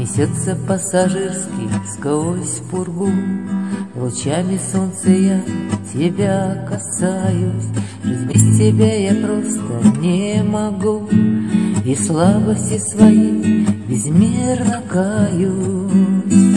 Несется пассажирский сквозь пургу, лучами солнца я тебя касаюсь. Жить без тебя я просто не могу, и слабости своей безмерно каюсь.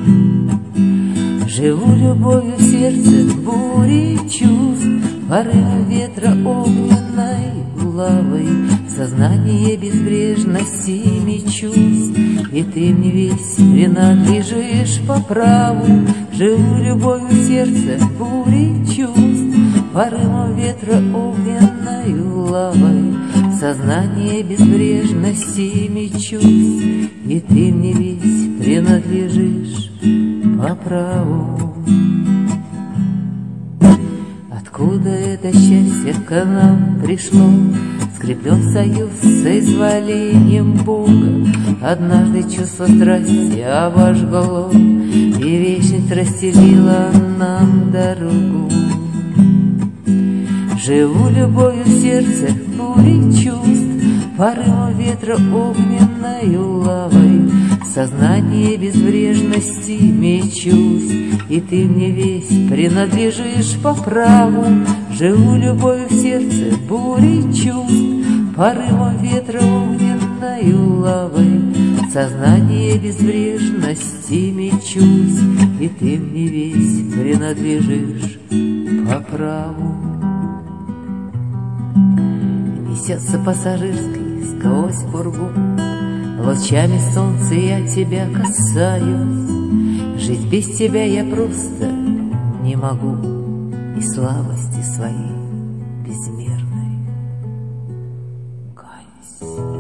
Живу любовью в сердце, бури чувств, порывы ветра огненной лавой, в сознание безбрежности мечусь, и ты мне весь принадлежишь по праву. Живу любовью в сердце, бури чувств, порывом ветра огненной лавой, в сознание безбрежности мечусь, и ты мне весь принадлежишь по праву. Откуда это счастье к нам пришло? Скреплен союз с изволением Бога. Однажды чувство страсти обожгло, и вечность расстелила нам дорогу. Живу любовью в сердце, бури чувств, порывом ветра огненной лавой, в сознание безбрежности мечусь, и ты мне весь принадлежишь по праву. Живу любовью в сердце, бури чувств, порывом ветра огненной лавой, в сознание безбрежности мечусь, и ты мне весь принадлежишь по праву. Несется пассажирский сквозь пургу, лучами солнца я тебя касаюсь. Жить без тебя я просто не могу, и слабости своей безмерной каюсь.